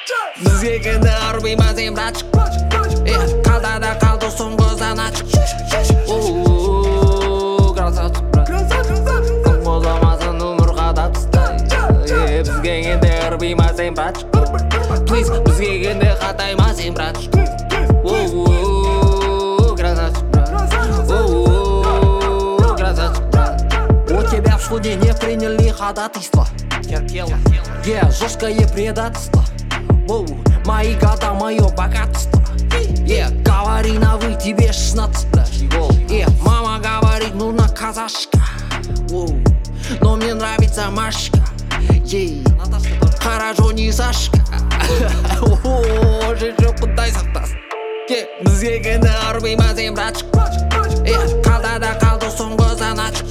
Бізге кенде арбима сен братчик. Қалтада қалды соңғы заначик. Красавчик брат. Бозамасын өмірға да тыстай. Бізге кенде арбима сен братчик. Please, бізге кенде қатайма сен братчик. Красавчик брат. Красавчик брат. У тебя в суде не приняли ходатайство. Жесткое предательство. Мои года, мое богатство. Говори на вы, тебе 16, брат. Мама говорит, нужна казашка. Но мне нравится Машка. Хорошо, не Сашка. Жечу, құдай сақтасын. Бізге кенде арбима сен братчик. Қалтада қалды соңғы заначик.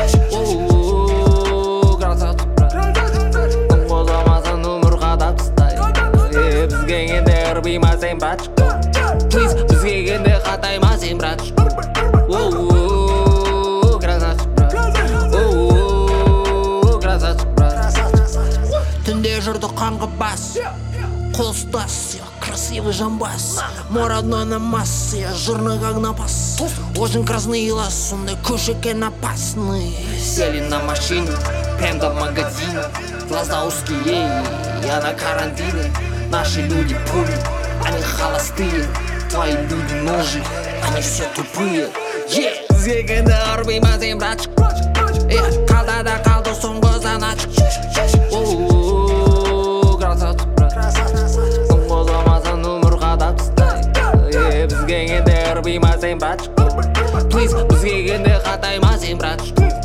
Красавчик брат. Бозамасын өмірға да тыстай. Бізге кенде арбима сен братчик. Please, бізге кенде қатайма сен братчик. Красавчик брат. Красавчик брат. Түнде жүрді қаңғып бас. Қол ұстас, красивый жамбас. Мой родной намаз, я жирный как напас. Очень красный лаз, сондай кушекен опасный. Сели на машину, прям до магазина. Глаза узкие, я на карантине. Наши люди пули, они холостые. Твои люди ножи, они все тупые. Бізге кенде арбима сен братчик. Қалтада қалды соңғы заначик. Красавчик брат. Бозамасын өмірға да тыстай. Бізге кенде арбима сен братчик. Please, бізге кенде қатайма сен братчик.